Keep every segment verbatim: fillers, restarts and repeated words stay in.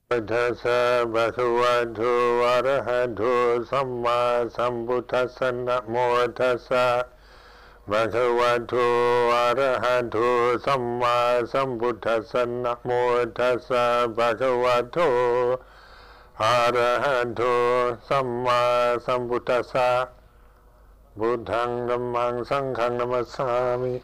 Tassa bhagavato arahato samma sambuddhassa namo tassa bhagavato arahato samma sambuddhassa namo tassa bhagavato arahato samma sambuddhassa buddhang dhammang sanghang namassami.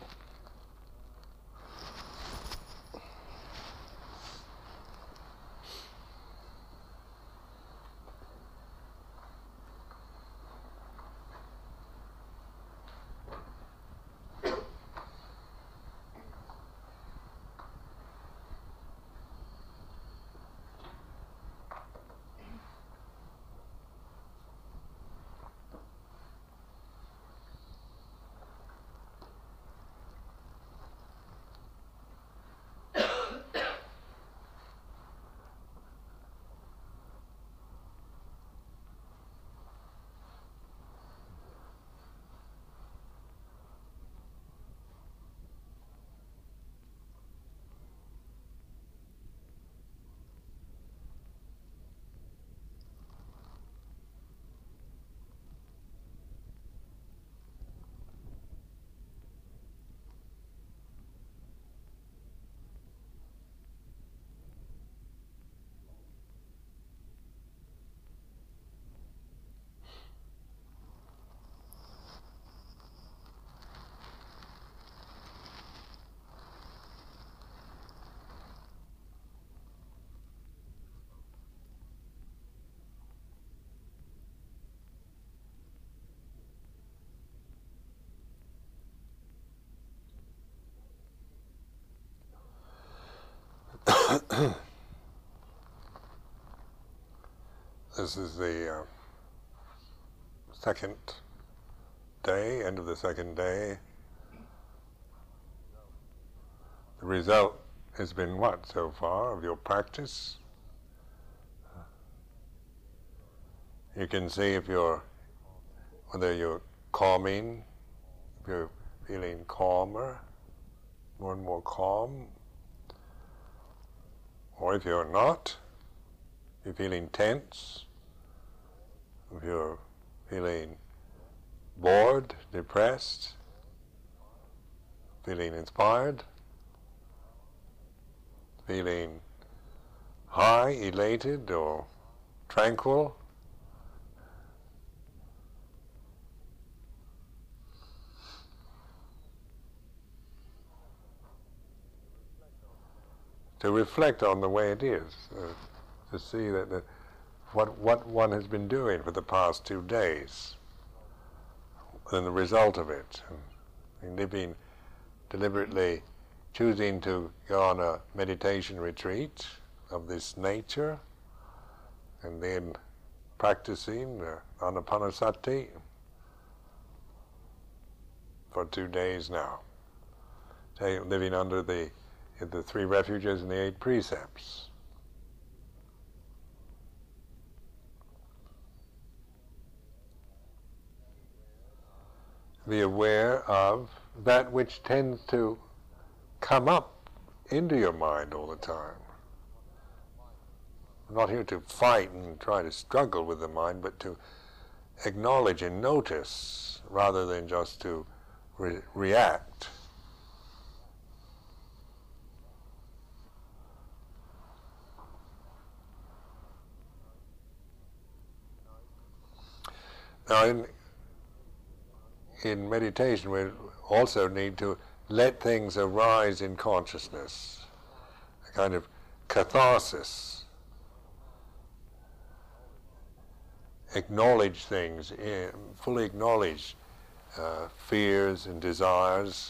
This is the uh, second day, end of the second day. The result has been what so far of your practice? You can see if you're, whether you're calming, if you're feeling calmer, more and more calm, or if you're not, if you're feeling tense, if you're feeling bored, depressed, feeling inspired, feeling high, elated, or tranquil. To reflect on the way it is, uh, to see that the, what what one has been doing for the past two days, and the result of it, and living deliberately, choosing to go on a meditation retreat of this nature, and then practicing uh, Anapanasati for two days now, living under the the three refuges and the eight precepts. Be aware of that which tends to come up into your mind all the time. I'm not here to fight and try to struggle with the mind, but to acknowledge and notice rather than just to re- react. Now, in, in meditation, we also need to let things arise in consciousness, a kind of catharsis. Acknowledge things, fully acknowledge uh, fears and desires,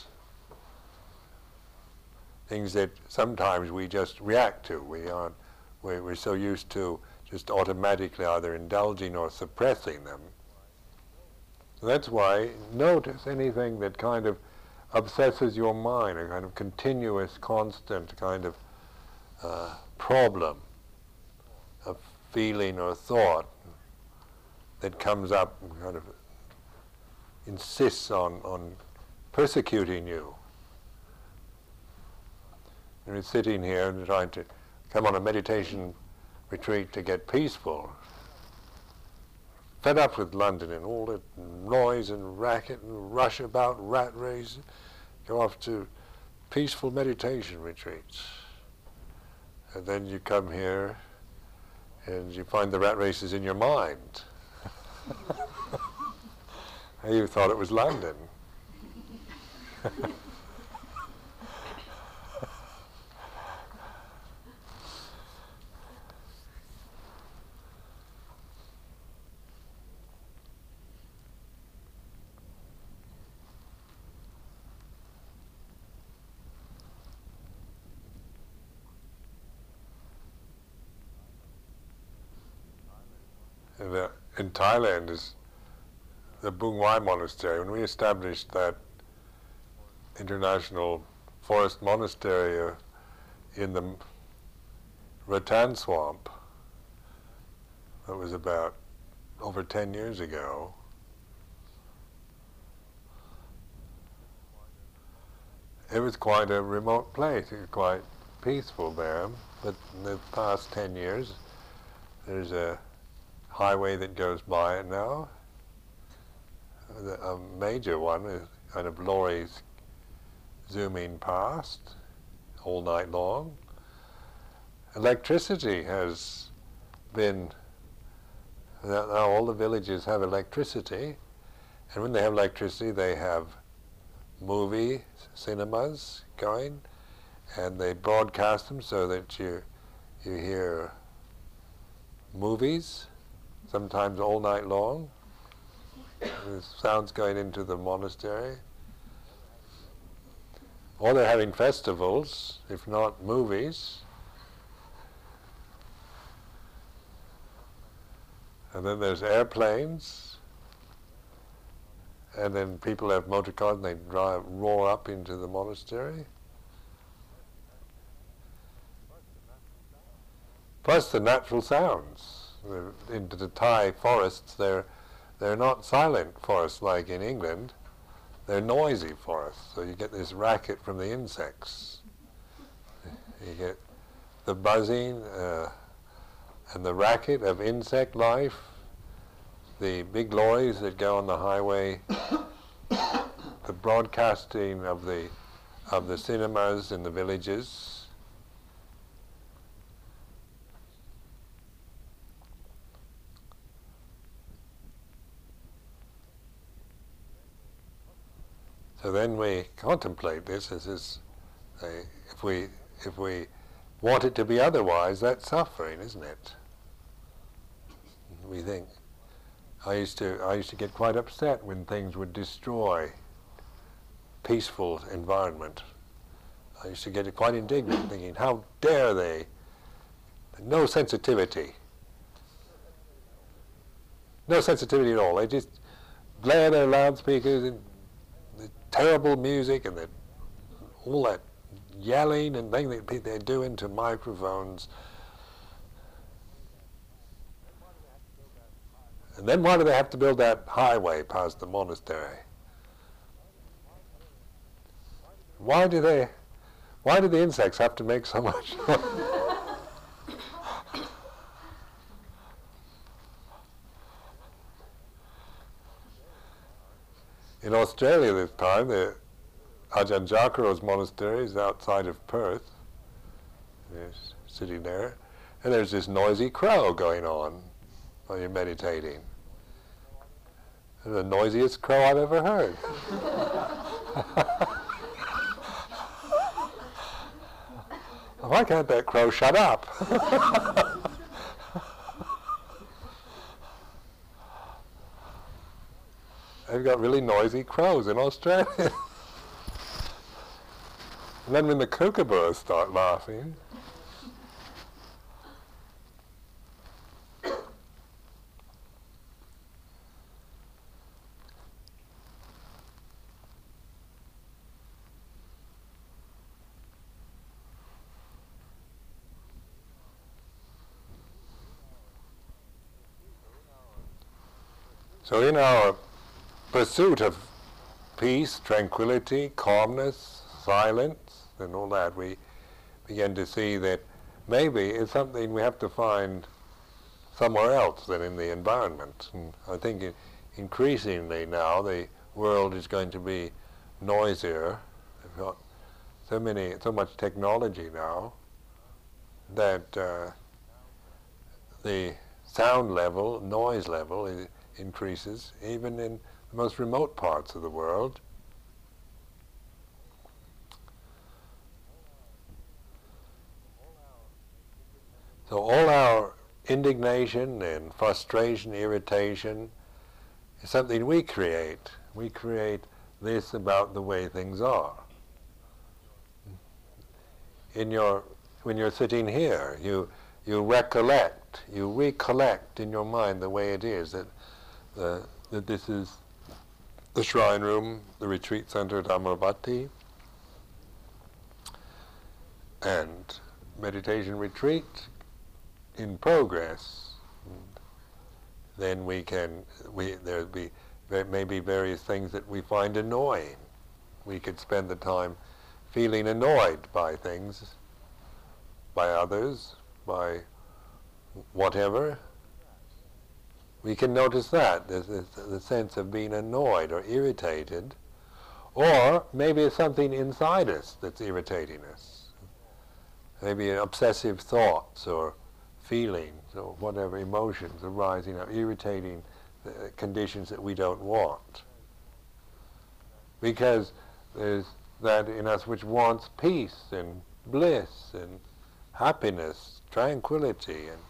things that sometimes we just react to. We aren't, we're, we're so used to just automatically either indulging or suppressing them. That's why notice anything that kind of obsesses your mind, a kind of continuous, constant kind of uh, problem, of feeling or thought that comes up and kind of insists on, on persecuting you. And you're sitting here and trying to come on a meditation retreat to get peaceful. Fed up with London and all the noise and racket and rush about, rat race, go off to peaceful meditation retreats. And then you come here and you find the rat races in your mind. You thought it was London. And, uh, in Thailand is the Bung Wai Monastery. When we established that international forest monastery uh, in the Rattan Swamp, that was about over ten years ago, it was quite a remote place. It was quite peaceful there. But in the past ten years, there's a highway that goes by it now. A major one is kind of lorries zooming past all night long. Electricity has been, now all the villages have electricity, and when they have electricity they have movie cinemas going, and they broadcast them so that you you hear movies, sometimes all night long. There's sounds going into the monastery. Or they're having festivals, if not movies. And then there's airplanes. And then people have motor cars and they drive, roar up into the monastery. Plus the natural sounds. Into the Thai forests, they're they're not silent forests like in England. They're noisy forests. So you get this racket from the insects. You get the buzzing uh, and the racket of insect life. The big lorries that go on the highway. The broadcasting of the of the cinemas in the villages. So then we contemplate this as is, uh, if we if we want it to be otherwise, that's suffering, isn't it? We think. I used to I used to get quite upset when things would destroy peaceful environment. I used to get quite indignant, thinking, how dare they? No sensitivity. No sensitivity at all. They just blare their loudspeakers and the terrible music and the, all that yelling and thing that they're doing to microphones. And then why do they have to build that highway past the monastery? Why do they, why do the insects have to make so much noise? In Australia this time, the Ajahn Jakaro's monastery is outside of Perth. There's sitting there, and there's this noisy crow going on while you're meditating. The noisiest crow I've ever heard. Why can't that crow shut up? They've got really noisy crows in Australia. And then when the kookaburras start laughing, so in our pursuit of peace, tranquility, calmness, silence, and all that, we begin to see that maybe it's something we have to find somewhere else than in the environment. And I think it, increasingly now the world is going to be noisier. We've got so many, so much technology now that uh, the sound level, noise level is, increases even in the most remote parts of the world. So all our indignation and frustration, irritation is something we create. We create this about the way things are. In your, when you're sitting here, you you recollect, you recollect in your mind the way it is that the, that this is the shrine room, the retreat center at Amaravati, and meditation retreat in progress. Then we can, we, there'll be maybe various things that we find annoying. We could spend the time feeling annoyed by things, by others, by whatever. We can notice that, there's the sense of being annoyed or irritated, or maybe it's something inside us that's irritating us. Maybe obsessive thoughts or feelings or whatever emotions arising are irritating the conditions that we don't want. Because there's that in us which wants peace and bliss and happiness, tranquility, and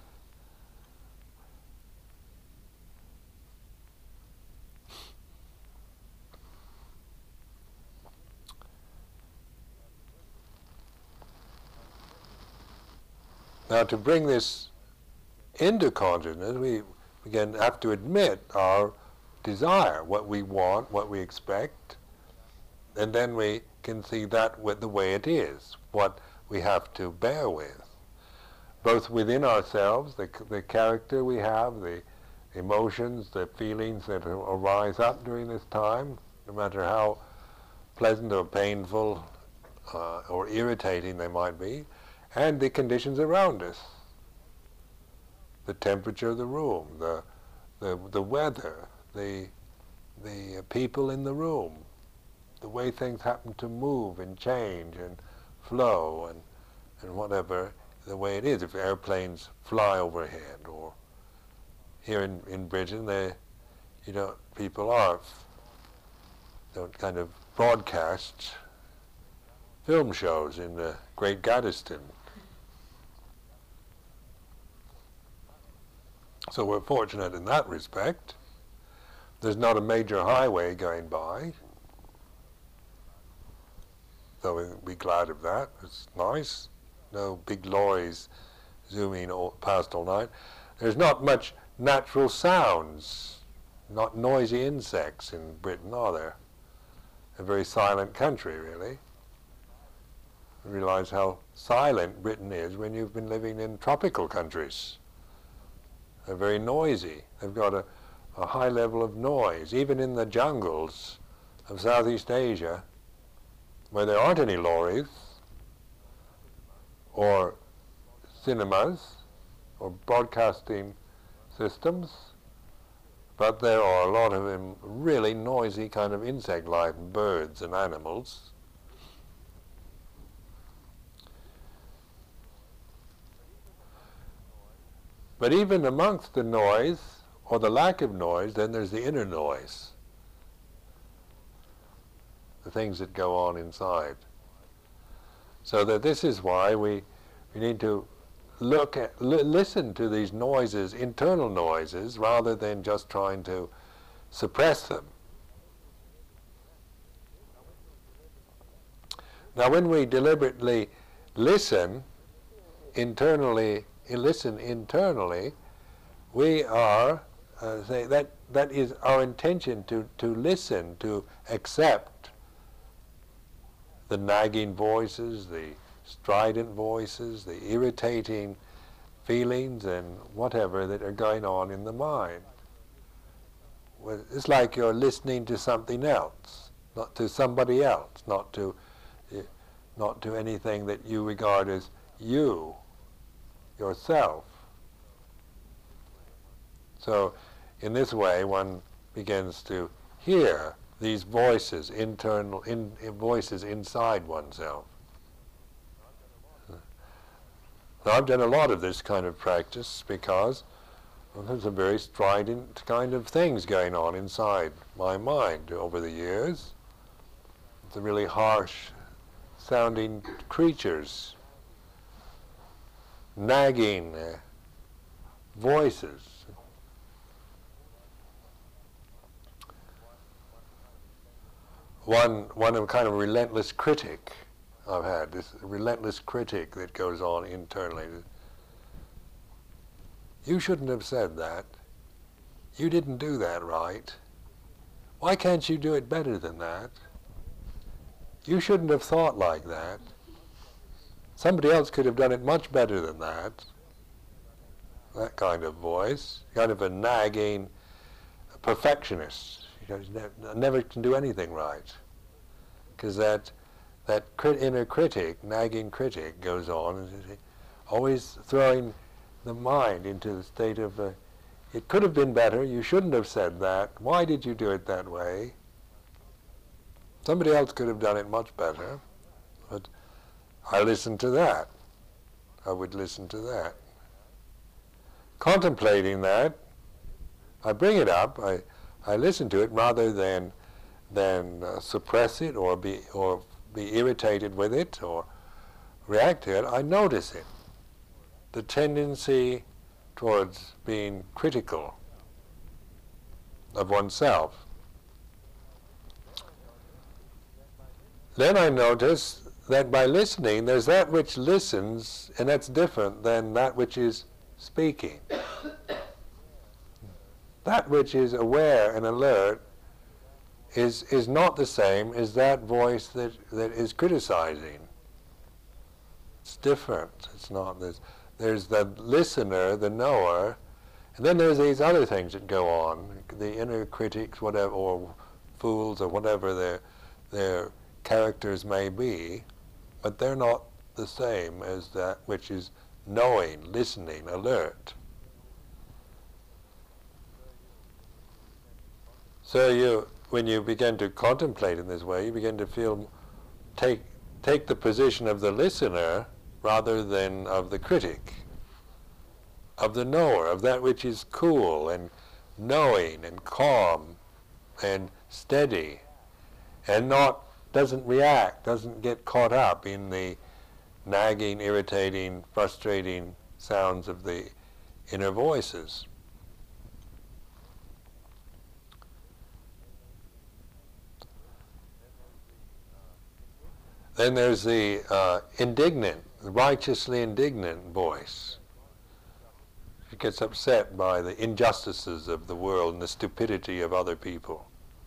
now to bring this into consciousness, we again have to admit our desire, what we want, what we expect, and then we can see that with the way it is, what we have to bear with, both within ourselves, the, the character we have, the emotions, the feelings that arise up during this time, no matter how pleasant or painful uh, or irritating they might be, and the conditions around us, the temperature of the room, the the, the weather, the the people in the room, the way things happen to move and change and flow and and whatever the way it is. If airplanes fly overhead, or here in in Britain, they, you know, people are don't kind of broadcast film shows in the Great Gaddesden. So we're fortunate in that respect. There's not a major highway going by, so we'll be glad of that. It's nice. No big lorries zooming all, past all night. There's not much natural sounds, not noisy insects in Britain, are there? A very silent country, really. You realize how silent Britain is when you've been living in tropical countries. They're very noisy. They've got a, a high level of noise, even in the jungles of Southeast Asia, where there aren't any lorries or cinemas or broadcasting systems, but there are a lot of them really noisy kind of insect life, birds and animals. But even amongst the noise, or the lack of noise, then there's the inner noise, the things that go on inside. So that this is why we, we need to look at, li listen to these noises, internal noises, rather than just trying to suppress them. Now when we deliberately listen internally, listen internally, we are, uh, say that that is our intention, to, to listen, to accept the nagging voices, the strident voices, the irritating feelings and whatever that are going on in the mind. Well, it's like you're listening to something else, not to somebody else, not to, uh, not to anything that you regard as you, yourself. So in this way one begins to hear these voices, internal in, in voices inside oneself. Now, I've done a lot of this kind of practice because well, there's a very strident kind of things going on inside my mind over the years. The really harsh sounding creatures, nagging uh, voices. One, one kind of relentless critic I've had, this relentless critic that goes on internally. You shouldn't have said that. You didn't do that right. Why can't you do it better than that? You shouldn't have thought like that. Somebody else could have done it much better than that. That kind of voice, kind of a nagging perfectionist. You know, never, never can do anything right. Because that that crit inner critic, nagging critic, goes on, and always throwing the mind into the state of, uh, it could have been better, you shouldn't have said that, why did you do it that way? Somebody else could have done it much better, but I listened to that. I would listen to that. Contemplating that, I bring it up, I, I listen to it rather than, than uh, suppress it or be, or be irritated with it or react to it. I notice it. The tendency towards being critical of oneself. Then I notice that by listening, there's that which listens, and that's different than that which is speaking. That which is aware and alert is, is not the same as that voice that, that is criticizing. It's different. It's not this. There's the listener, the knower, and then there's these other things that go on, the inner critics, whatever, or fools, or whatever their, their characters may be, but they're not the same as that which is knowing, listening, alert. So you, when you begin to contemplate in this way, you begin to feel, take, take the position of the listener rather than of the critic, of the knower, of that which is cool and knowing and calm and steady and not, doesn't react, doesn't get caught up in the nagging, irritating, frustrating sounds of the inner voices. Then there's the uh, indignant, righteously indignant voice. It gets upset by the injustices of the world and the stupidity of other people.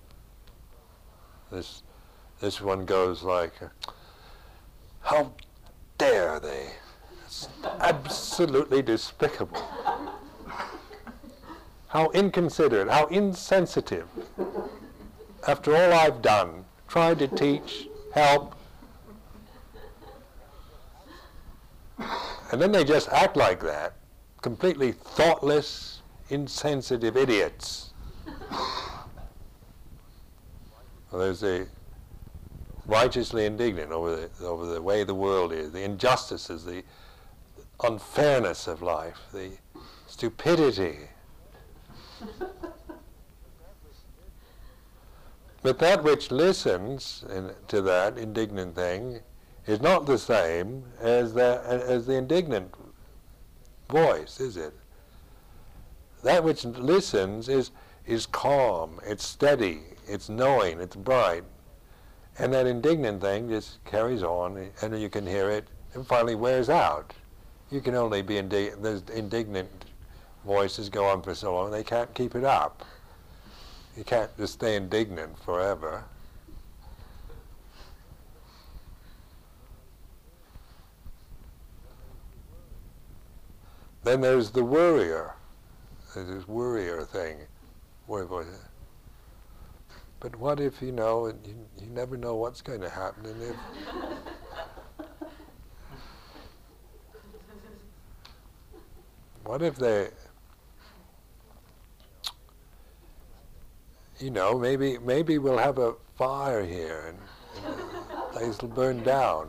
This, this one goes like, how dare they? It's absolutely despicable. How inconsiderate, how insensitive. After all I've done, tried to teach, help, and then they just act like that, completely thoughtless, insensitive idiots. Well, there's a righteously indignant over the, over the way the world is, the injustices, the unfairness of life, the stupidity. But that which listens in, to that indignant thing is not the same as the, as the indignant voice, is it? That which listens is, is calm, it's steady, it's knowing, it's bright. And that indignant thing just carries on, and you can hear it, and finally wears out. You can only be indignant, those indignant voices go on for so long, they can't keep it up. You can't just stay indignant forever. Then there's the worrier. There's this worrier thing. But what if, you know, and you, you never know what's going to happen, and if what if they, you know, maybe maybe we'll have a fire here and, and the place will burn down.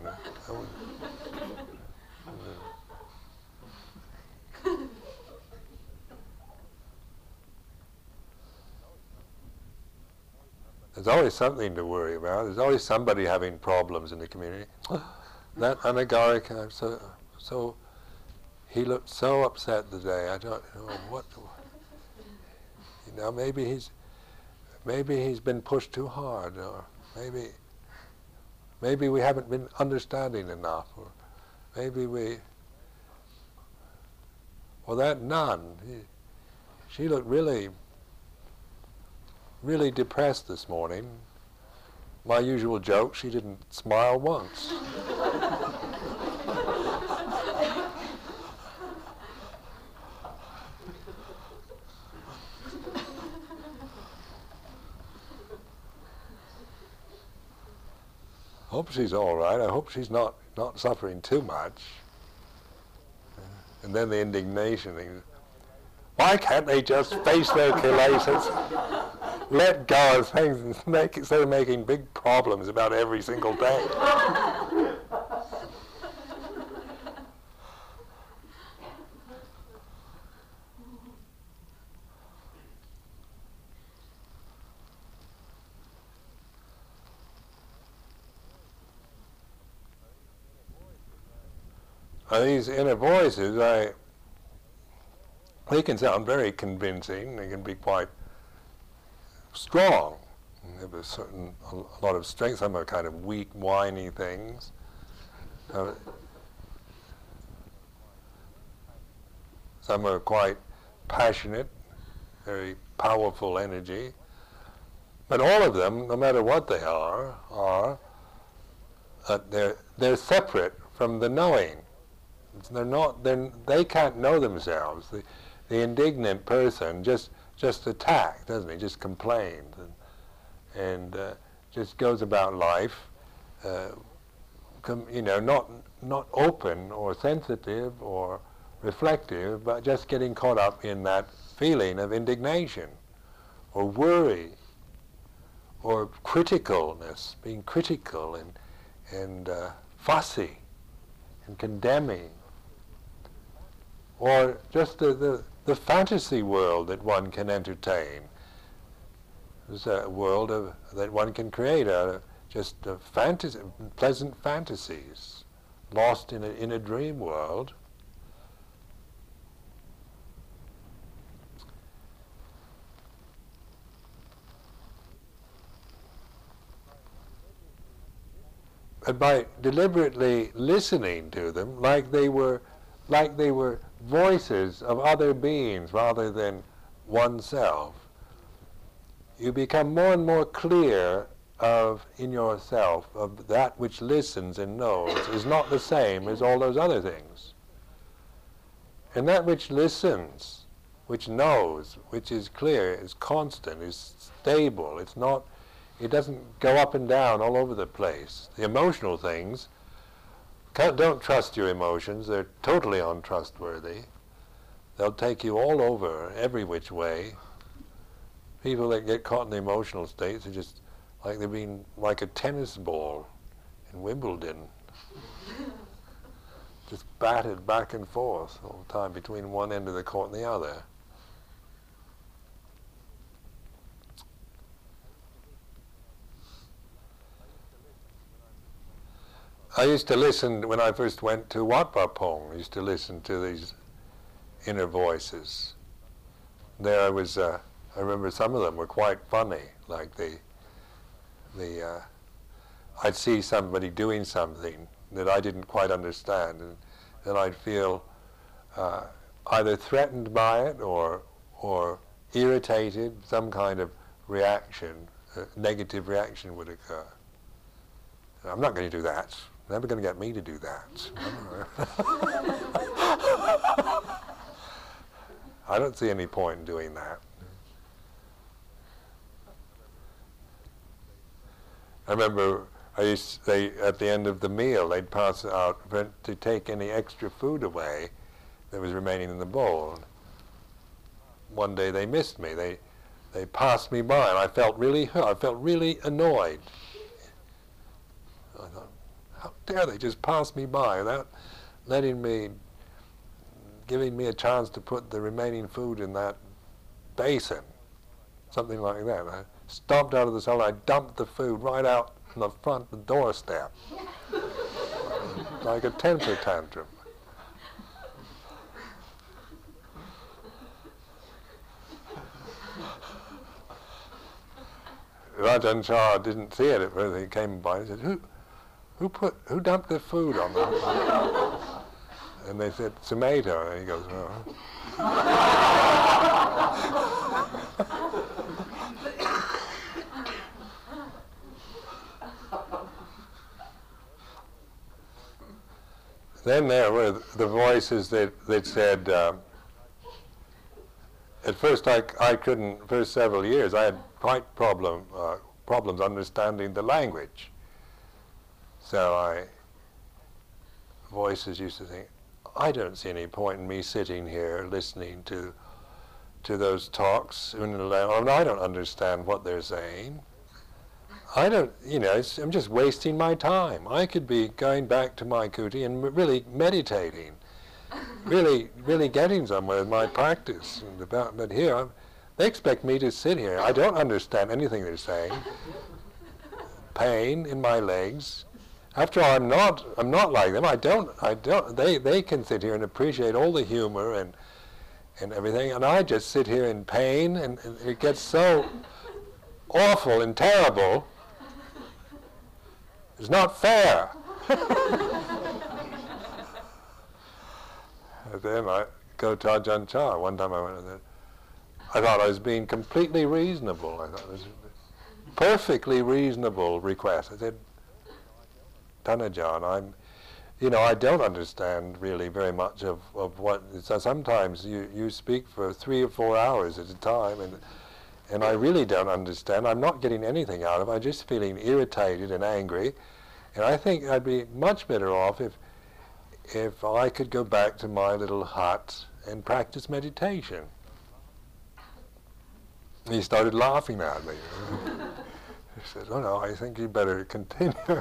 There's always something to worry about. There's always somebody having problems in the community. That Anagarika, so, so he looked so upset today. I don't know what. You know, maybe he's, maybe he's been pushed too hard, or maybe, maybe we haven't been understanding enough, or maybe we. Well, that nun, he, she looked really. really depressed this morning. My usual joke, she didn't smile once. Hope she's all right. I hope she's not, not suffering too much. And then the indignation. Why can't they just face their kilesas? Let go of things and make, instead of making big problems about every single day. Uh, these inner voices, I, they can sound very convincing. They can be quite strong. They have a certain, a, a lot of strength. Some are kind of weak, whiny things. Uh, some are quite passionate, very powerful energy. But all of them, no matter what they are, are uh, they're they're separate from the knowing. They're not. They're, they can't know themselves. The, the indignant person just just attacks, doesn't he? Just complains and, and uh, just goes about life, uh, com, you know, not not open or sensitive or reflective, but just getting caught up in that feeling of indignation or worry or criticalness, being critical and and uh, fussy and condemning. Or just the, the, the fantasy world that one can entertain. There's a world of, that one can create, a, just a fantasy, pleasant fantasies, lost in a, in a dream world. But by deliberately listening to them, like they were, like they were voices of other beings rather than oneself, you become more and more clear of in yourself of that which listens and knows is not the same as all those other things. And that which listens, which knows, which is clear, is constant, is stable. It's not, it doesn't go up and down all over the place. The emotional things, Can't, don't trust your emotions. They're totally untrustworthy. They'll take you all over, every which way. People that get caught in the emotional states are just like they've been like a tennis ball in Wimbledon. Just batted back and forth all the time between one end of the court and the other. I used to listen, when I first went to Wat Pah Pong, I used to listen to these inner voices. There I was, uh, I remember some of them were quite funny, like the, the, uh, I'd see somebody doing something that I didn't quite understand, and then I'd feel uh, either threatened by it or, or irritated, some kind of reaction, a negative reaction would occur. I'm not going to do that. Never going to get me to do that. I don't see any point in doing that. I remember I used to, they, at the end of the meal, they'd pass out to take any extra food away. that was remaining in the bowl. One day they missed me. They they passed me by, and I felt really hurt. I felt really annoyed. I thought, how dare they just pass me by without letting me, giving me a chance to put the remaining food in that basin, something like that. I stomped out of the cell, I dumped the food right out on the front the doorstep, like a temper tantrum. Rajan Shah didn't see it at first. He came by and said, who, who put, who dumped the food on the... And they said, Sumedho. And he goes, oh. Then there were the voices that, that said, uh, at first I, I couldn't, for several years, I had quite problem, uh, problems understanding the language. So I, voices used to think, I don't see any point in me sitting here listening to to those talks. I mean, I don't understand what they're saying. I don't, you know, it's, I'm just wasting my time. I could be going back to my kuti and really meditating, really, really getting somewhere with my practice. And about, but here, I'm, they expect me to sit here. I don't understand anything they're saying. Pain in my legs. After all, I'm not, I'm not like them. I don't, I don't, they, they can sit here and appreciate all the humor and, and everything, and I just sit here in pain, and, and it gets so awful and terrible. It's not fair. And then I go to Ajahn Chah. One time I went and I thought I was being completely reasonable. I thought it was a perfectly reasonable request. I said, Dhanajan, I'm, you know, I don't understand really very much of, of what, so sometimes you, you speak for three or four hours at a time, and and I really don't understand. I'm not getting anything out of it. I'm just feeling irritated and angry, and I think I'd be much better off if if I could go back to my little hut and practice meditation. He started laughing at me. He said, oh no, I think you better continue.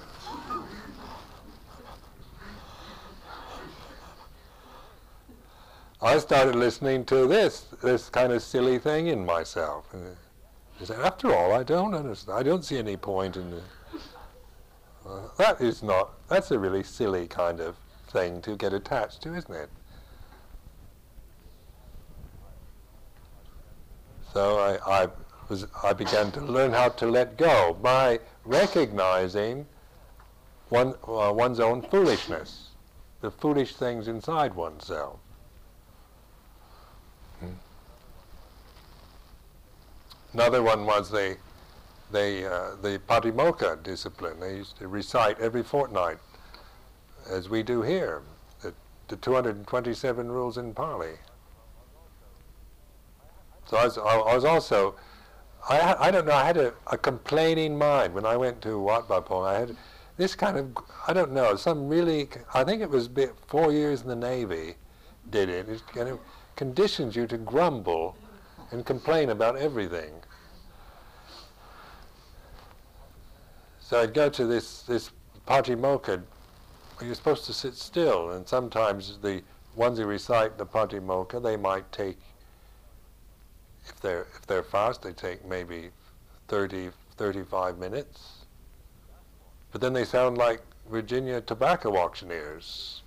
I started listening to this, this kind of silly thing in myself. And I said, after all, I don't understand. I don't see any point in it. Uh, that is not, that's a really silly kind of thing to get attached to, isn't it? So I, I, was, I began to learn how to let go by recognizing one, uh, one's own foolishness, the foolish things inside oneself. Another one was the, the, uh, the Patimokkha discipline. They used to recite every fortnight, as we do here, the, the two hundred twenty-seven rules in Pali. So I was, I was also, I, I don't know, I had a, a complaining mind when I went to Wat Pah Pong. I had this kind of, I don't know, some really, I think it was four years in the Navy did it. It kind of conditions you to grumble and complain about everything. So I'd go to this, this Patimokkha, where you're supposed to sit still, and sometimes the ones who recite the Patimokkha, they might take, if they're, if they're fast, they take maybe thirty, thirty-five minutes. But then they sound like Virginia tobacco auctioneers.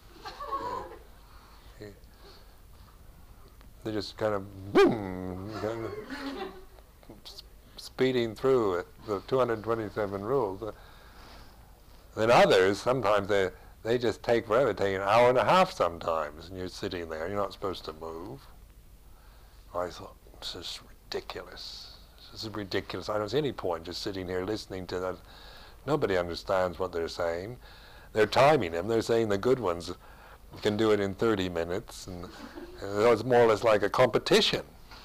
They just kind of boom, kind of speeding through it, the two hundred twenty-seven rules. Uh, then others, sometimes they they just take forever, take an hour and a half sometimes, and you're sitting there, you're not supposed to move. I thought, this is ridiculous. This is ridiculous. I don't see any point just sitting here listening to that. Nobody understands what they're saying. They're timing them. They're saying the good ones can do it in thirty minutes, and, and it was more or less like a competition.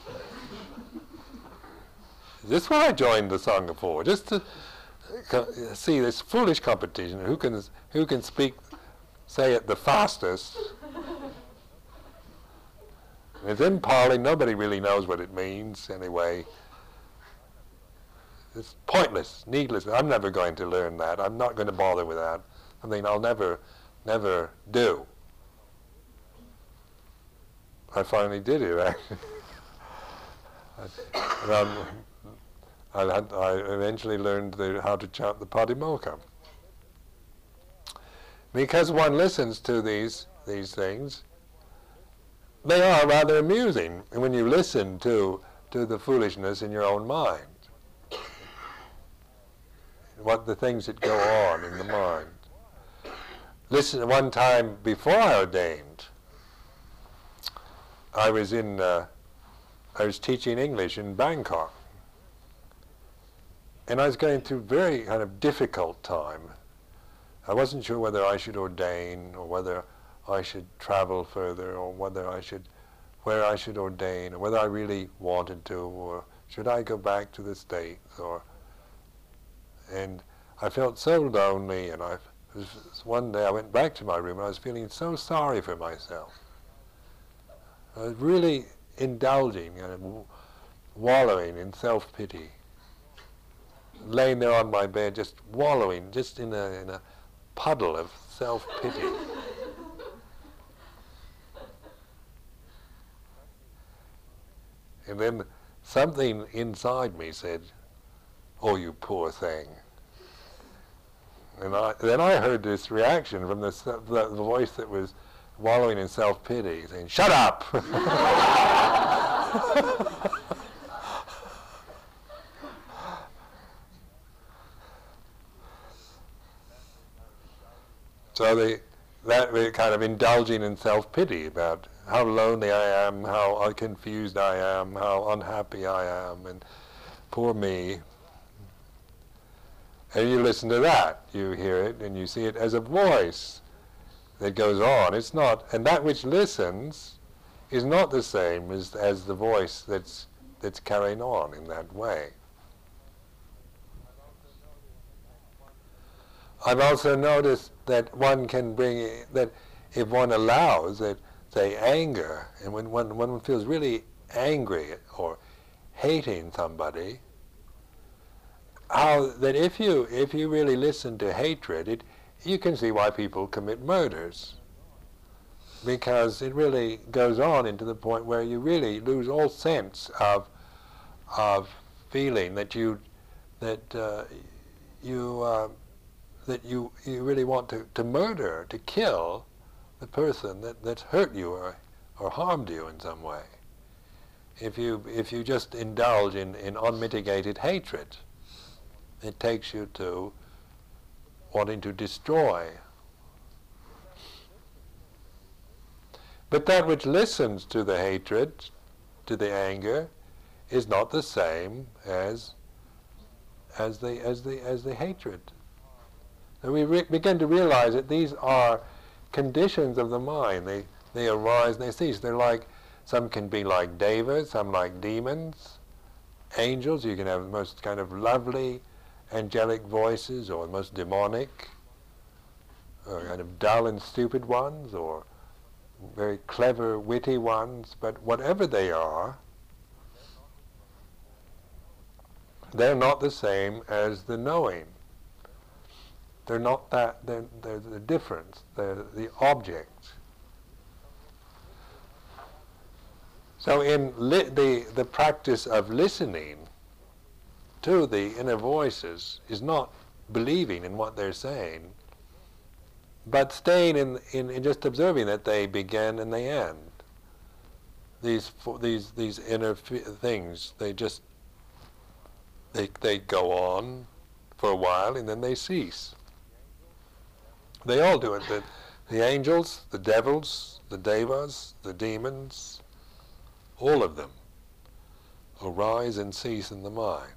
This is what I joined the Sangha for, just to co see this foolish competition. Who can who can speak, say it the fastest, It's in Pali. Nobody really knows what it means anyway. It's pointless, needless. I'm never going to learn that. I'm not going to bother with that. Something I'll never, never do. I finally did it, actually. I, um, I, had, I eventually learned the, how to chant the Patimokkha. Because one listens to these, these things, they are rather amusing when you listen to, to the foolishness in your own mind. What the things that go on in the mind. Listen, one time before I ordained, I was in, uh, I was teaching English in Bangkok, and I was going through a very kind of difficult time. I wasn't sure whether I should ordain, or whether I should travel further, or whether I should, where I should ordain, or whether I really wanted to, or should I go back to the States, or. And I felt so lonely, and I was, one day I went back to my room and I was feeling so sorry for myself. I was really indulging and wallowing in self-pity, laying there on my bed, just wallowing, just in a, in a puddle of self-pity. And then something inside me said, "Oh, you poor thing." And I, then I heard this reaction from the, the, the voice that was wallowing in self-pity, saying, "Shut up!" So they, that was kind of indulging in self-pity about how lonely I am, how confused I am, how unhappy I am, and poor me. And you listen to that, you hear it, and you see it as a voice that goes on. It's not, and that which listens is not the same as, as the voice that's, that's carrying on in that way. I've also noticed that one can bring, that if one allows that, say, anger, and when one, when one feels really angry or hating somebody, how that if you if you really listen to hatred, it you can see why people commit murders, because it really goes on into the point where you really lose all sense of of feeling that you that uh, you uh, that you you really want to, to murder, to kill the person that, that's hurt you or or harmed you in some way. If you if you just indulge in, in unmitigated hatred, it takes you to wanting to destroy. But that which listens to the hatred, to the anger, is not the same as as the as the as the hatred. So we re- begin to realize that these are conditions of the mind. They they arise and they cease. They're like, some can be like devas, some like demons, angels. You can have the most kind of lovely angelic voices, or the most demonic, or kind of dull and stupid ones, or very clever, witty ones. But whatever they are, they're not the same as the knowing. They're not that, they're, they're the difference, they're the object. So in li- the, the practice of listening to the inner voices is not believing in what they're saying, but staying in, in, in just observing that they begin and they end. These these these inner f- things, they just they they go on for a while and then they cease. They all do it. The, the angels, the devils, the devas, the demons, all of them arise and cease in the mind.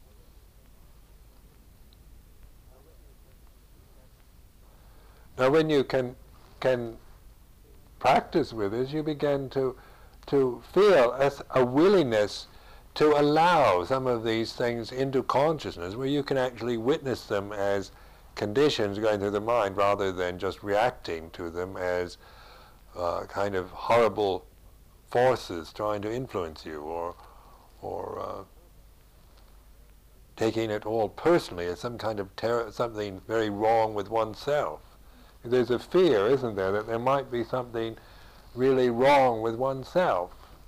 Now, when you can can practice with this, you begin to to feel as a willingness to allow some of these things into consciousness, where you can actually witness them as conditions going through the mind, rather than just reacting to them as uh, kind of horrible forces trying to influence you, or or uh, taking it all personally as some kind of ter- something very wrong with oneself. There's a fear, isn't there, that there might be something really wrong with oneself,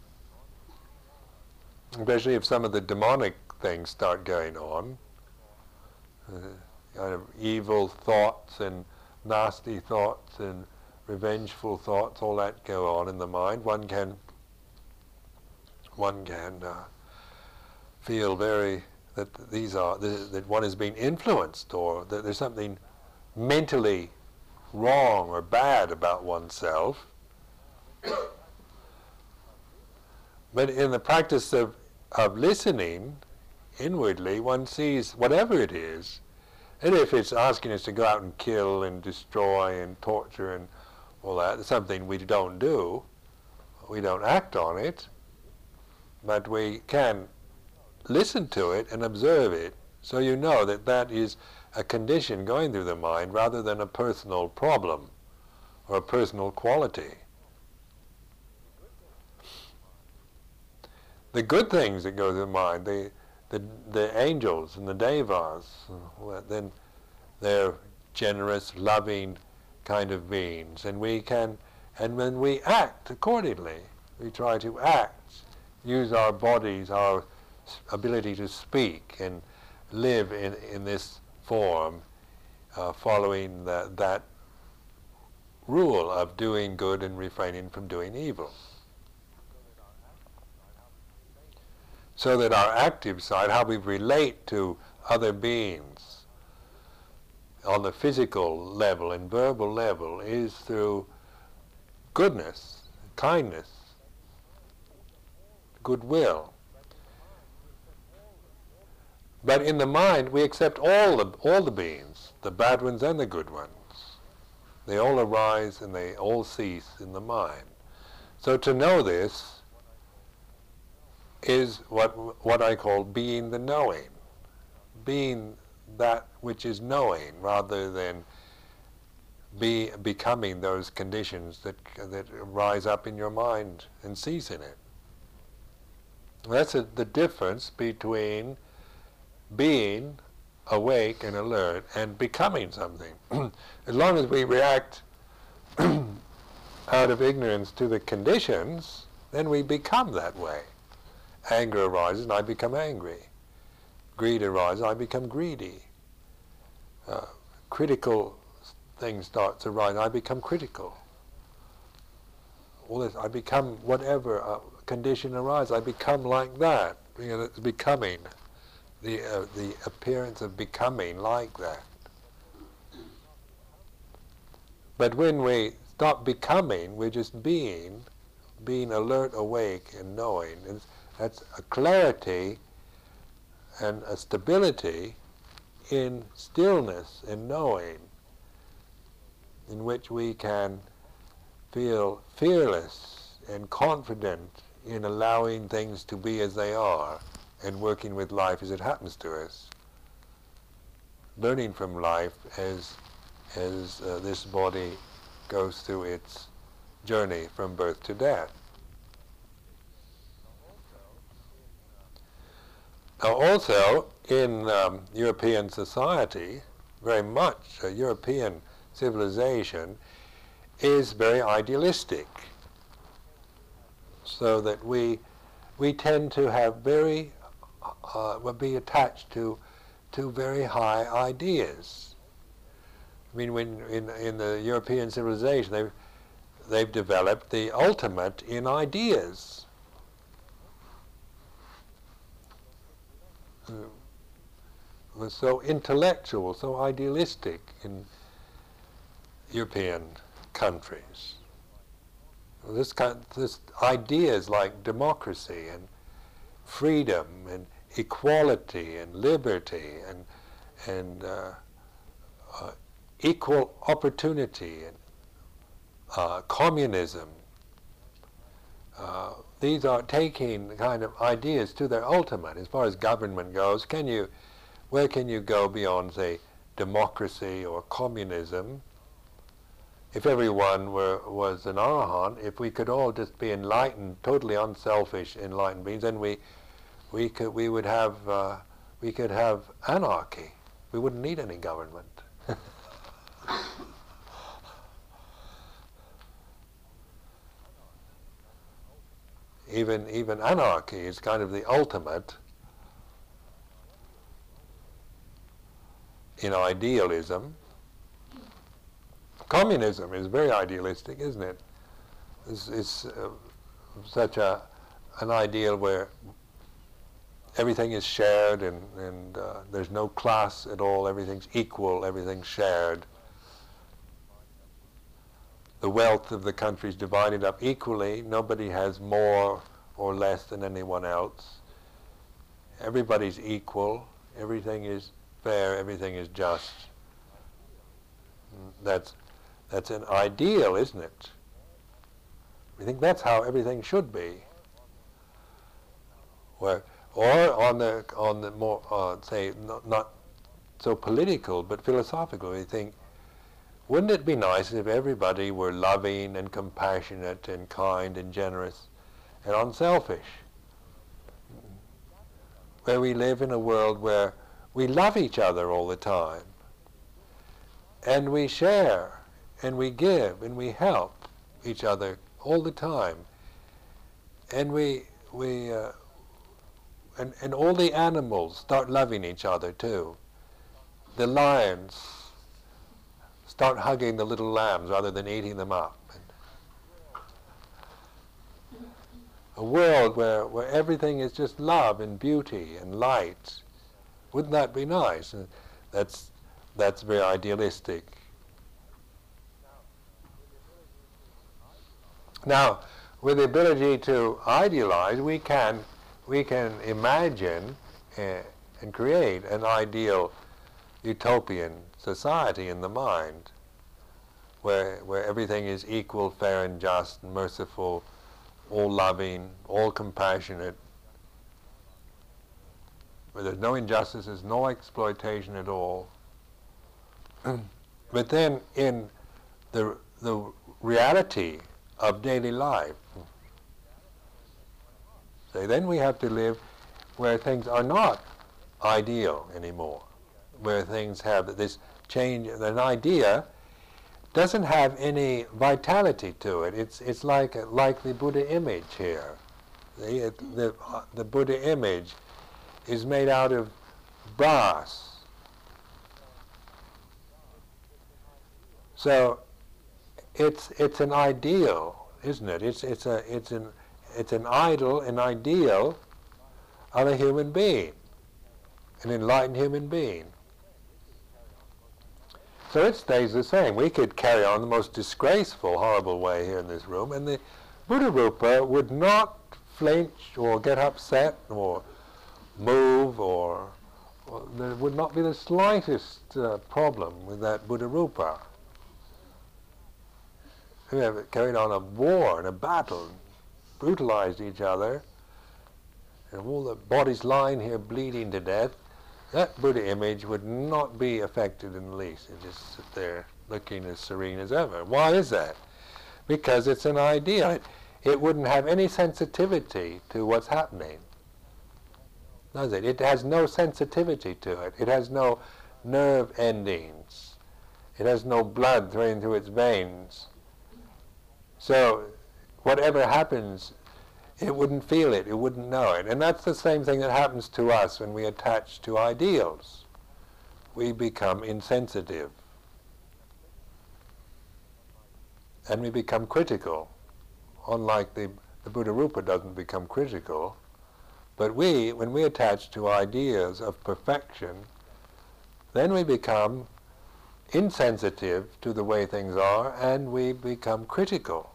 especially if some of the demonic things start going on, uh, kind of evil thoughts and nasty thoughts and revengeful thoughts, all that go on in the mind. One can, one can uh, feel very that these are that one is being influenced, or that there's something mentally wrong or bad about oneself. But in the practice of of listening inwardly, one sees whatever it is, and if it's asking us to go out and kill and destroy and torture and all that, it's something we don't do. We don't act on it, but we can listen to it and observe it, so you know that that is a condition going through the mind rather than a personal problem or a personal quality. The good things that go through the mind, the the, the angels and the devas, well, then they're generous, loving kind of beings, and we can, and when we act accordingly, we try to act, use our bodies, our ability to speak and live in, in this form, uh, following the, that rule of doing good and refraining from doing evil. So that our active side, how we relate to other beings on the physical level and verbal level, is through goodness, kindness, goodwill. But in the mind, we accept all the, all the beings, the bad ones and the good ones. They all arise and they all cease in the mind. So to know this is what, what I call being the knowing, being that which is knowing, rather than be becoming those conditions that, that rise up in your mind and cease in it. That's a, the difference between being awake and alert and becoming something. As long as we react out of ignorance to the conditions, then we become that way. Anger arises and I become angry. Greed arises, I become greedy. Uh, critical things start to arise, I become critical. All this, I become whatever uh, condition arises, I become like that. You know, it's becoming. The, uh, the appearance of becoming like that. But when we stop becoming, we're just being, being alert, awake, and knowing. And that's a clarity and a stability in stillness and knowing, in which we can feel fearless and confident in allowing things to be as they are, and working with life as it happens to us, learning from life as as uh, this body goes through its journey from birth to death. Now also in um, European society, very much uh, European civilization is very idealistic, so that we we tend to have very Uh, will be attached to to very high ideas. I mean, when in in the European civilization, they've they've developed the ultimate in ideas. Uh, was so intellectual, so idealistic in European countries. This kind, this ideas like democracy and freedom and equality and liberty and and uh, uh, equal opportunity and uh, communism. Uh, these are taking kind of ideas to their ultimate. As far as government goes, can you, where can you go beyond, say, democracy or communism? if everyone were, was an arahant, if we could all just be enlightened, totally unselfish, enlightened beings, then we, we could, we would have, uh, we could have anarchy. We wouldn't need any government. even, even anarchy is kind of the ultimate in idealism. Communism is very idealistic, isn't it? It's, it's uh, such a an ideal where everything is shared and, and uh, there's no class at all, everything's equal, everything's shared. The wealth of the country is divided up equally, nobody has more or less than anyone else. Everybody's equal, everything is fair, everything is just. That's That's an ideal, isn't it? We think that's how everything should be. Where, or on the on the more uh, say not, not so political but philosophical, we think, wouldn't it be nice if everybody were loving and compassionate and kind and generous and unselfish? Where we live in a world where we love each other all the time, and we share, and we give, and we help each other all the time, and we we uh, and and all the animals start loving each other too. The lions start hugging the little lambs rather than eating them up. A world where where everything is just love and beauty and light. Wouldn't that be nice? And that's that's very idealistic. Now, with the ability to idealize, we can we can imagine uh, and create an ideal utopian society in the mind, where where everything is equal, fair, and just, and merciful, all loving, all compassionate, where there's no injustices, no exploitation at all. But then, in the the reality of daily life, so then we have to live where things are not ideal anymore, where things have this change. An idea doesn't have any vitality to it. It's it's like like the Buddha image here. The the uh, the Buddha image is made out of brass. So it's it's an ideal, isn't it? It's it's a it's an it's an idol, an ideal of a human being, an enlightened human being. So it stays the same. We could carry on the most disgraceful, horrible way here in this room, and the Buddha Rupa would not flinch or get upset or move, or, or there would not be the slightest uh, problem with that Buddha Rupa. We have carried on a war and a battle, brutalized each other, and all the bodies lying here bleeding to death. That Buddha image would not be affected in the least. It just sit there looking as serene as ever. Why is that? Because it's an idea. It, it wouldn't have any sensitivity to what's happening, does it? It has no sensitivity to it. It has no nerve endings. It has no blood running through its veins. So whatever happens, it wouldn't feel it, it wouldn't know it. And that's the same thing that happens to us when we attach to ideals. We become insensitive. And we become critical. Unlike the, the Buddha Rupa doesn't become critical. But we, when we attach to ideas of perfection, then we become insensitive to the way things are, and we become critical.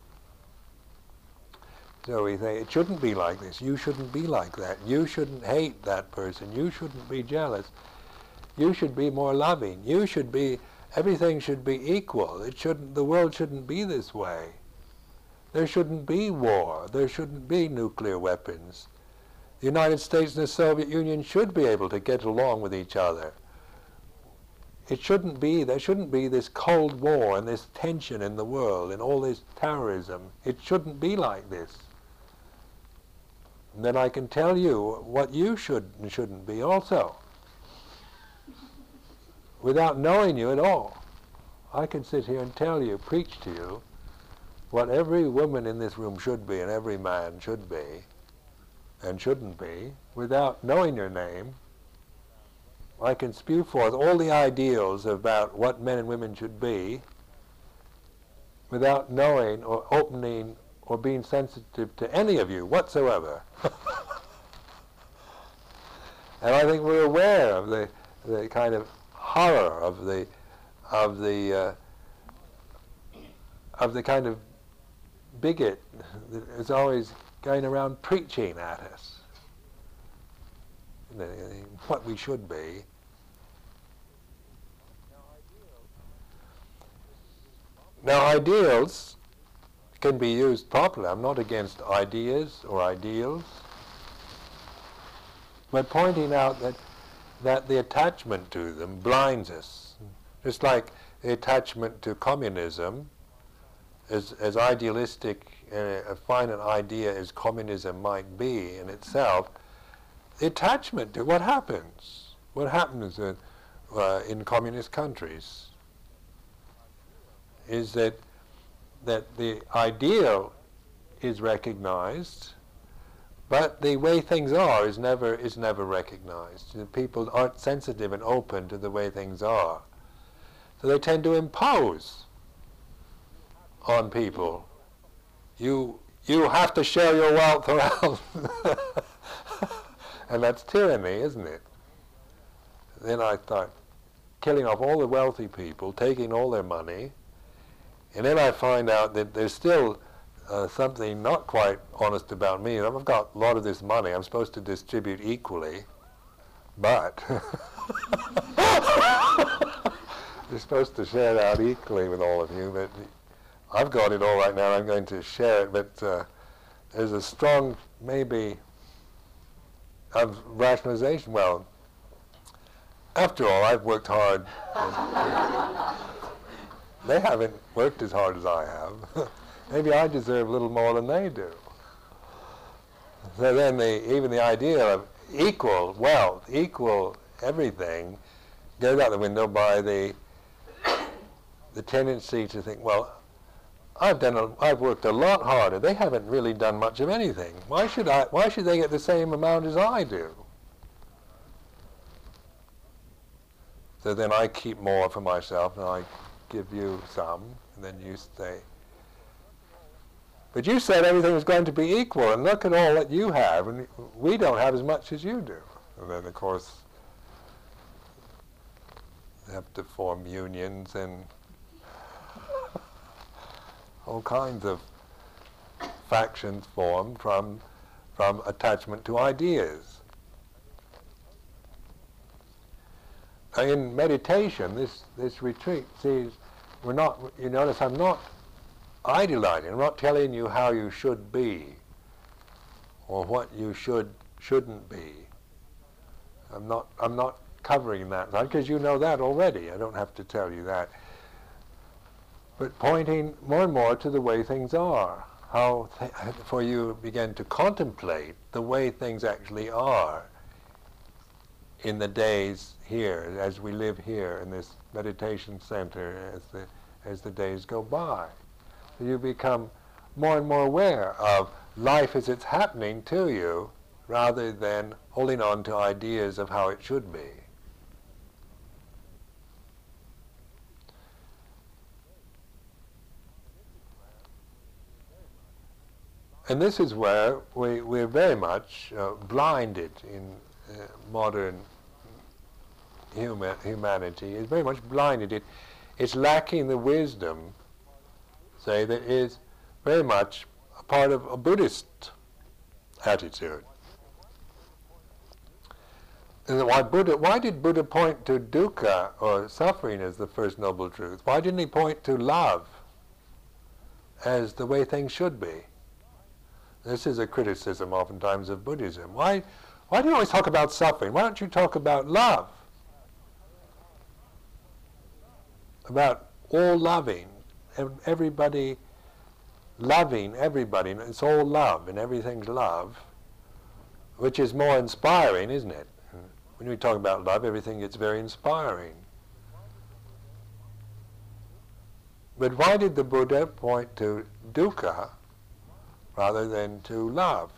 So we say, it shouldn't be like this, you shouldn't be like that, you shouldn't hate that person, you shouldn't be jealous, you should be more loving, you should be, everything should be equal, it shouldn't, the world shouldn't be this way. There shouldn't be war, there shouldn't be nuclear weapons. The United States and the Soviet Union should be able to get along with each other. it shouldn't be, there shouldn't be this Cold War and this tension in the world and all this terrorism. It shouldn't be like this. And then I can tell you what you should and shouldn't be also, without knowing you at all. I can sit here and tell you, preach to you, what every woman in this room should be and every man should be and shouldn't be, without knowing your name. I can spew forth all the ideals about what men and women should be without knowing or opening or being sensitive to any of you whatsoever. And I think we're aware of the, the kind of horror of the of the uh, of the kind of bigot that is always going around preaching at us what we should be. Now, ideals can be used properly. I'm not against ideas or ideals, but pointing out that that the attachment to them blinds us. Just like the attachment to communism, as, as idealistic, uh, a fine an idea as communism might be in itself, the attachment to what happens? What happens in, uh, in communist countries is that that the ideal is recognized, but the way things are is never is never recognized. The people aren't sensitive and open to the way things are, so they tend to impose on people. You you have to share your wealth around, and that's tyranny, isn't it? Then I start killing off all the wealthy people, taking all their money. And then I find out that there's still uh, something not quite honest about me. I've got a lot of this money. I'm supposed to distribute equally, but you're supposed to share it out equally with all of you. But I've got it all right now. I'm going to share it. But uh, there's a strong, maybe, of rationalization. Well, after all, I've worked hard. They haven't worked as hard as I have. Maybe I deserve a little more than they do. So then the, even the idea of equal wealth, equal everything, goes out the window by the the tendency to think, well, I've done, a, I've worked a lot harder. They haven't really done much of anything. Why should I? Why should they get the same amount as I do? So then I keep more for myself, and I give you some, and then you say, but you said everything was going to be equal, and look at all that you have, and we don't have as much as you do. And then, of course, they have to form unions and all kinds of factions form from, from attachment to ideas. In meditation, this, this retreat sees, we're not, you notice I'm not idealizing, I'm not telling you how you should be or what you should, shouldn't be. I'm not, I'm not covering that, because you know that already. I don't have to tell you that. But pointing more and more to the way things are, how, th- for you begin to contemplate the way things actually are in the days here, as we live here in this meditation center, as the as the days go by. So you become more and more aware of life as it's happening to you, rather than holding on to ideas of how it should be. And this is where we, we're very much uh, blinded in uh, modern human, humanity. It's very much blinded. It, it's lacking the wisdom, say, that is very much a part of a Buddhist attitude. And why Buddha? Why did Buddha point to dukkha, or suffering, as the first noble truth? Why didn't he point to love as the way things should be? This is a criticism oftentimes of Buddhism. Why, why do you always talk about suffering? Why don't you talk about love? about all loving, everybody loving everybody. It's all love and everything's love, which is more inspiring, isn't it? When we talk about love, everything gets very inspiring. But why did the Buddha point to dukkha rather than to love?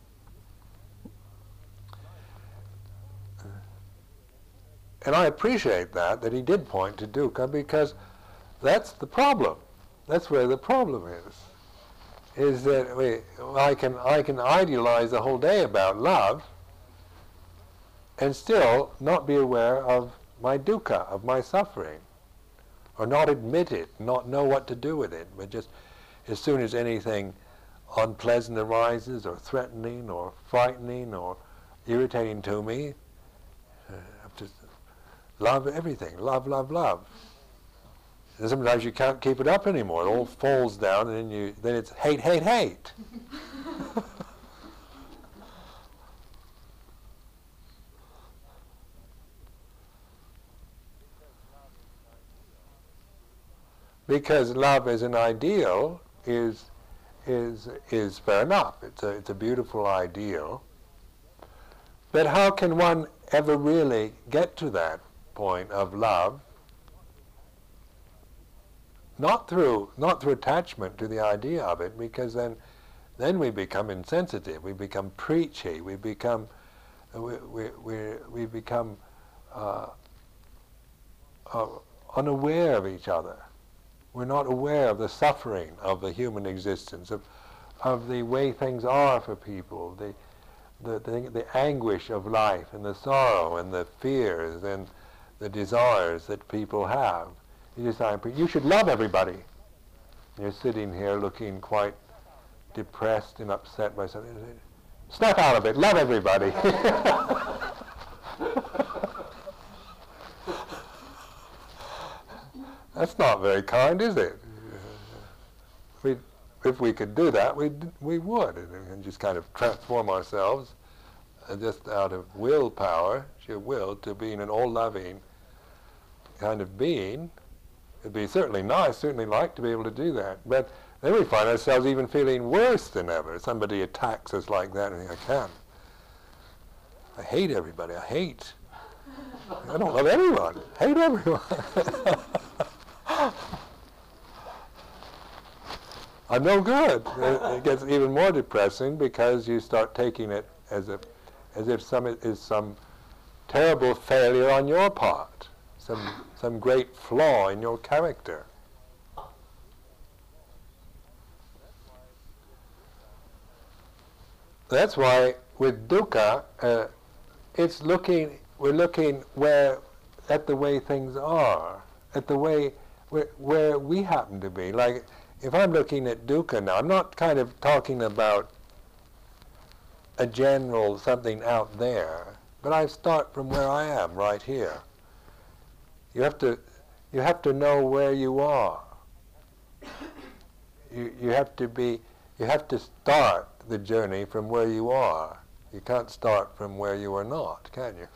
And I appreciate that, that he did point to dukkha, because that's the problem. That's where the problem is. Is that we, I can, I can idealize the whole day about love and still not be aware of my dukkha, of my suffering, or not admit it, not know what to do with it, but just as soon as anything unpleasant arises, or threatening, or frightening, or irritating to me, uh, just love everything, love, love, love. And sometimes you can't keep it up anymore. It all falls down, and then you then it's hate, hate, hate. Because love as an ideal is is is fair enough. It's a it's a beautiful ideal. But how can one ever really get to that point of love? Not through not through attachment to the idea of it, because then then we become insensitive, we become preachy, we become we we we, we become uh, uh, unaware of each other. We're not aware of the suffering of the human existence, of of the way things are for people, the the the, the anguish of life, and the sorrow, and the fears, and the desires that people have. You decide, you should love everybody. You're sitting here looking quite depressed and upset by something. Snap out of it, love everybody. That's not very kind, is it? We, if we could do that, we we would, and, and just kind of transform ourselves, uh, just out of willpower, sheer will, to being an all-loving kind of being. It'd be certainly nice, certainly like to be able to do that. But then we find ourselves even feeling worse than ever. Somebody attacks us like that, and I think, I can't. I hate everybody. I hate. I don't love anyone. I hate everyone. I'm no good. It, it gets even more depressing, because you start taking it as if, as if some is some terrible failure on your part, some some great flaw in your character. That's why with dukkha, uh, it's looking. We're looking where at the way things are, at the way where, where we happen to be. Like, if I'm looking at dukkha now, I'm not kind of talking about a general something out there, but I start from where I am, right here. You have to, you have to know where you are. You you have to be, you have to start the journey from where you are. You can't start from where you are not, can you?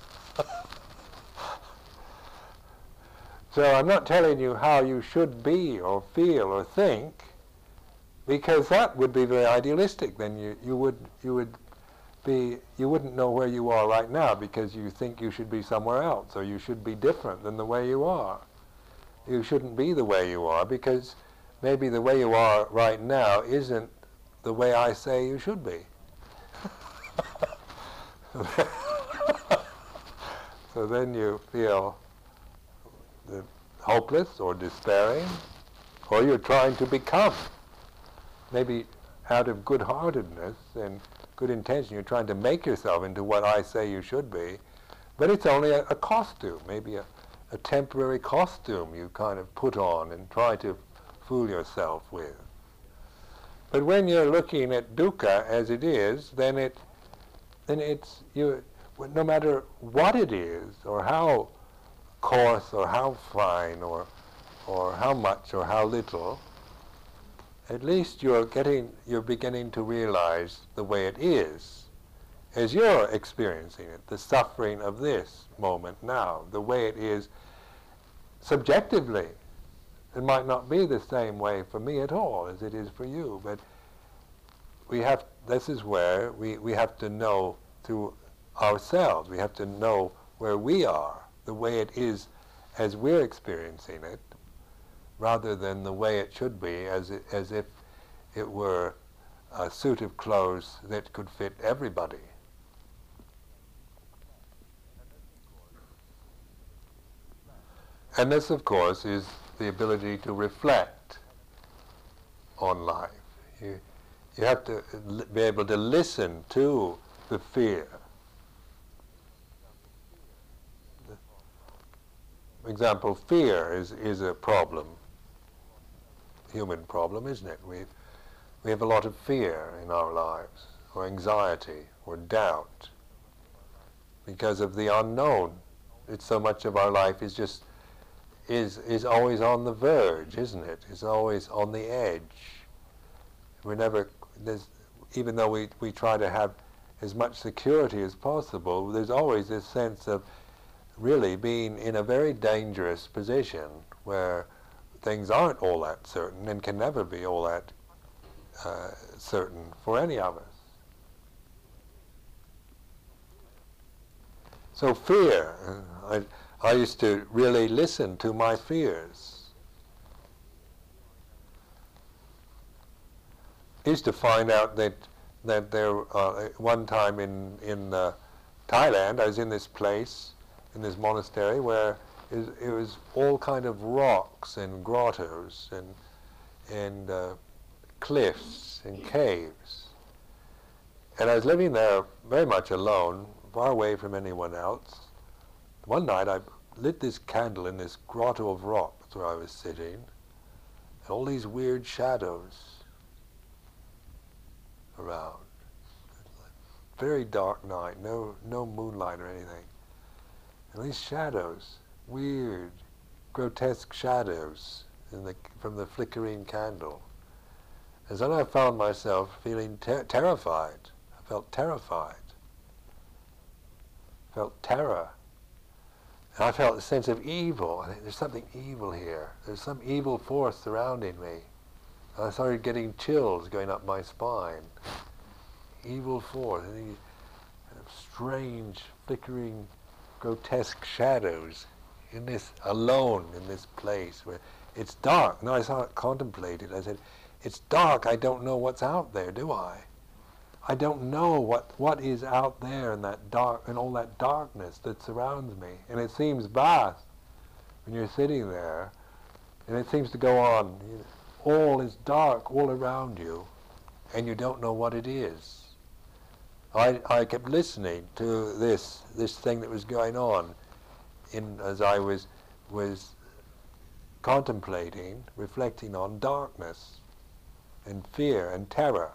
So I'm not telling you how you should be or feel or think, because that would be very idealistic. Then you, you would you would be you wouldn't know where you are right now, because you think you should be somewhere else, or you should be different than the way you are. You shouldn't be the way you are, because maybe the way you are right now isn't the way I say you should be. So then you feel the hopeless or despairing, or you're trying to become. Maybe out of good-heartedness and good intention, you're trying to make yourself into what I say you should be, but it's only a, a costume, maybe a, a temporary costume you kind of put on and try to fool yourself with. But when you're looking at dukkha as it is, then it, then it's you. No matter what it is, or how coarse, or how fine, or or how much, or how little, at least you're getting, you're beginning to realize the way it is, as you're experiencing it, the suffering of this moment now, the way it is, subjectively, it might not be the same way for me at all as it is for you, but we have, this is where we, we have to know through ourselves, we have to know where we are, the way it is as we're experiencing it, rather than the way it should be, as, it, as if it were a suit of clothes that could fit everybody. And this, of course, is the ability to reflect on life. You, you have to li- be able to listen to the fear. For example, fear is, is a problem, human problem, isn't it? We we have a lot of fear in our lives, or anxiety, or doubt, because of the unknown. It's so much of our life is just is is always on the verge, isn't it? It's always on the edge. We're never, there's, even though we, we try to have as much security as possible, there's always this sense of really being in a very dangerous position where things aren't all that certain and can never be all that uh, certain for any of us. So fear, I, I used to really listen to my fears. I used to find out that that there uh, one time in in uh, Thailand, I was in this place, in this monastery, where it, it was all kind of rocks and grottos and and uh, cliffs and caves, and I was living there very much alone, far away from anyone else. One night I lit this candle in this grotto of rocks where I was sitting, and all these weird shadows around. Very dark night, no no moonlight or anything. And these shadows, weird, grotesque shadows in the, from the flickering candle. And then I found myself feeling ter- terrified. I felt terrified. Felt terror. And I felt a sense of evil. I think there's something evil here. There's some evil force surrounding me. And I started getting chills going up my spine. Evil force. And these strange, flickering, grotesque shadows in this, alone in this place where it's dark. No, I saw it contemplated. I said, it's dark. I don't know what's out there, do I? I don't know what, what is out there in that dark, in all that darkness that surrounds me. And it seems vast when you're sitting there, and it seems to go on. All is dark all around you, and you don't know what it is. I, I kept listening to this this thing that was going on in as I was was contemplating, reflecting on darkness and fear and terror.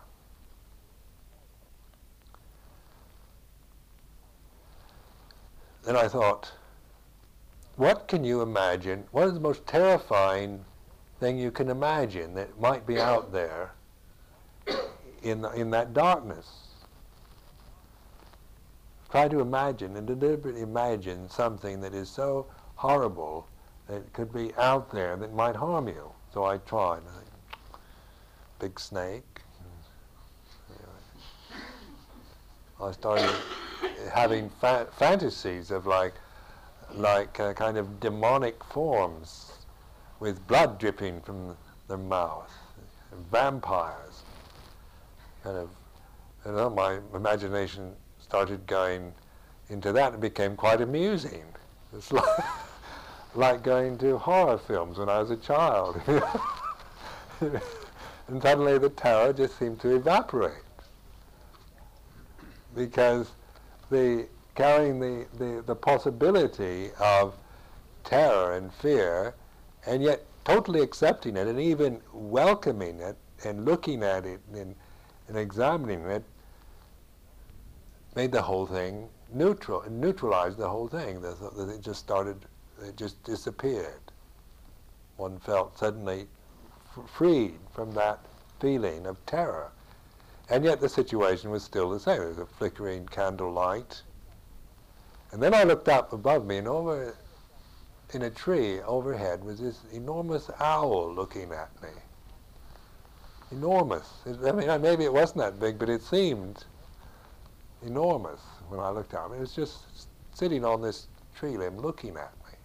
Then I thought, what can you imagine? What is the most terrifying thing you can imagine that might be out there in in that darkness? Try to imagine and deliberately imagine something that is so horrible that could be out there that might harm you. So I tried. I think, big snake. I started having fa- fantasies of like, like uh, kind of demonic forms with blood dripping from their mouth, vampires. Kind of, you know, my imagination started going into that and became quite amusing. It's like, like going to horror films when I was a child. And suddenly the terror just seemed to evaporate. Because the carrying the, the, the possibility of terror and fear, and yet totally accepting it and even welcoming it and looking at it and, and examining it, made the whole thing neutral, neutralized the whole thing. The, the, it just started, it just disappeared. One felt suddenly f- freed from that feeling of terror. And yet the situation was still the same. There was a flickering candle light. And then I looked up above me, and over in a tree overhead was this enormous owl looking at me. Enormous. It, I mean, maybe it wasn't that big, but it seemed enormous when I looked at it. It was just sitting on this tree limb looking at me.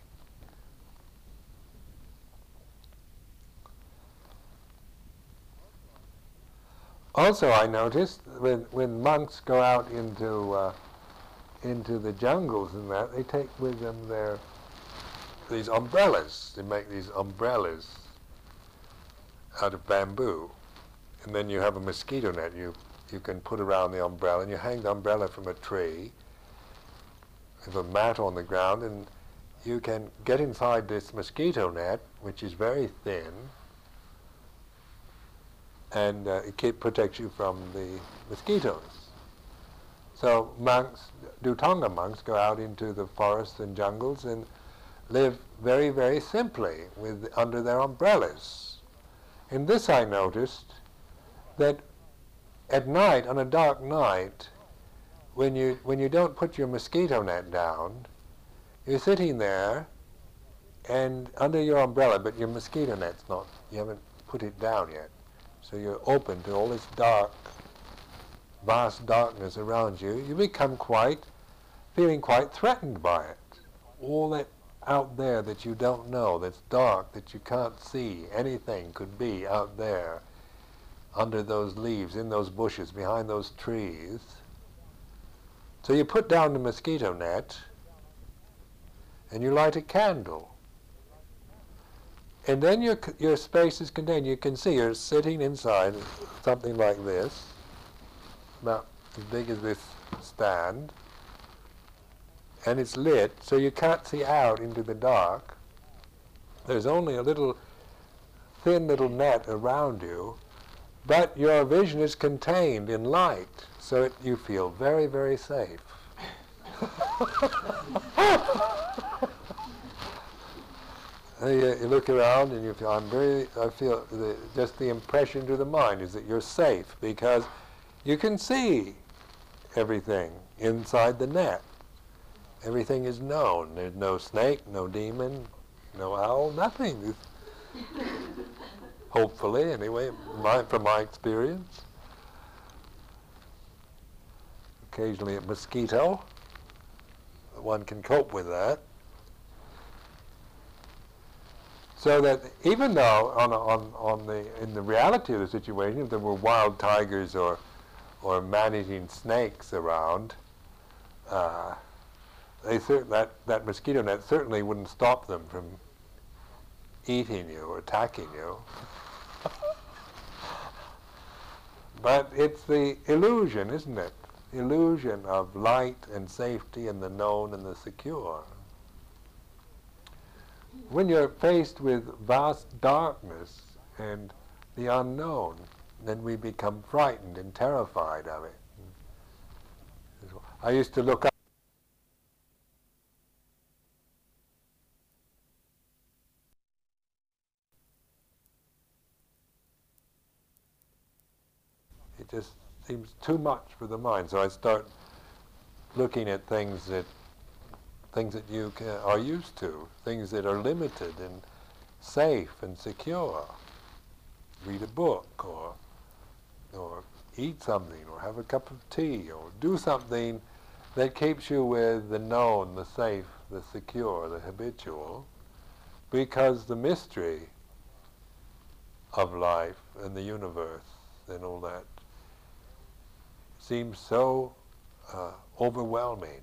Also, I noticed when when monks go out into uh, into the jungles and that, they take with them their these umbrellas. They make these umbrellas out of bamboo, and then you have a mosquito net you you can put around the umbrella, and you hang the umbrella from a tree with a mat on the ground, and you can get inside this mosquito net, which is very thin, and uh, it keep, protects you from the mosquitoes. So monks, Dhutanga monks, go out into the forests and jungles and live very, very simply with under their umbrellas. In this I noticed that at night, on a dark night, when you when you don't put your mosquito net down, you're sitting there and under your umbrella, but your mosquito net's not, you haven't put it down yet. So you're open to all this dark, vast darkness around you. You become quite, feeling quite threatened by it. All that out there that you don't know, that's dark, that you can't see, anything could be out there, under those leaves, in those bushes, behind those trees. So you put down the mosquito net, and you light a candle. And then your, your space is contained. You can see you're sitting inside something like this, about as big as this stand, and it's lit, so you can't see out into the dark. There's only a little, thin little net around you, but your vision is contained in light, so it, you feel very, very safe. You, you look around and you feel, I'm very, I feel the, just the impression to the mind is that you're safe because you can see everything inside the net. Everything is known. There's no snake, no demon, no owl, nothing. Hopefully, anyway, my, from my experience. Occasionally a mosquito. One can cope with that. So that even though on, on, on the, in the reality of the situation, if there were wild tigers or, or man-eating snakes around, uh, they cer- that, that mosquito net certainly wouldn't stop them from eating you or attacking you. But it's the illusion, isn't it? The illusion of light and safety and the known and the secure. When you're faced with vast darkness and the unknown, then we become frightened and terrified of it. I used to look up it just seems too much for the mind, so I start looking at things that things that you can, are used to, things that are limited and safe and secure. Read a book, or or eat something, or have a cup of tea, or do something that keeps you with the known, the safe, the secure, the habitual, because the mystery of life and the universe and all that seems so uh, overwhelming.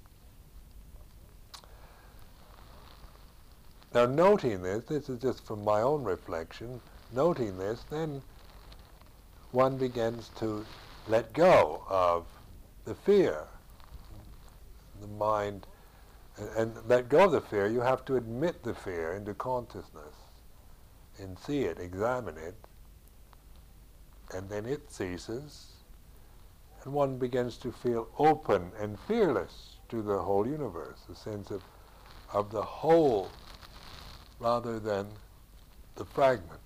Now, noting this, this is just from my own reflection, noting this, then one begins to let go of the fear. The mind, and, and let go of the fear, you have to admit the fear into consciousness and see it, examine it, and then it ceases, and one begins to feel open and fearless to the whole universe, a sense of, of the whole rather than the fragment.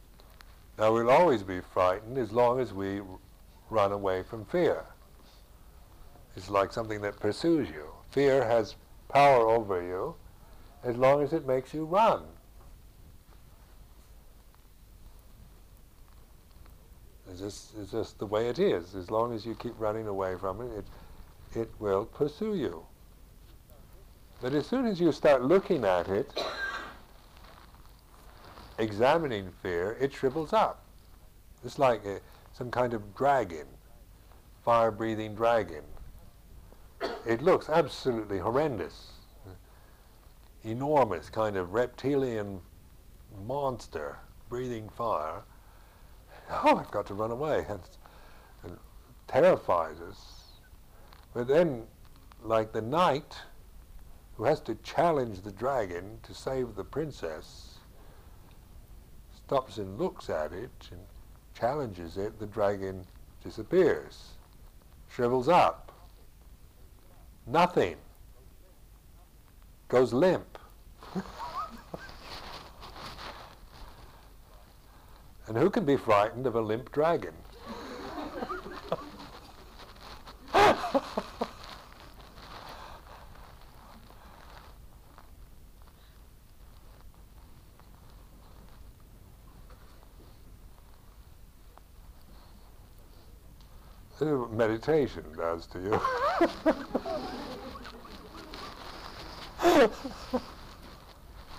Now, we'll always be frightened as long as we run away from fear. It's like something that pursues you. Fear has power over you as long as it makes you run. It's just, it's just the way it is. As long as you keep running away from it, it, it will pursue you. But as soon as you start looking at it, examining fear, it shrivels up. It's like a, some kind of dragon, fire-breathing dragon. It looks absolutely horrendous. Enormous kind of reptilian monster breathing fire. Oh, I've got to run away. And, and terrifies us. But then, like the knight who has to challenge the dragon to save the princess, stops and looks at it and challenges it, the dragon disappears, shrivels up. Nothing. Goes limp. And who can be frightened of a limp dragon? This is what meditation does to you.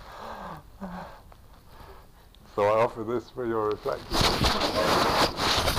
So I offer this for your reflection.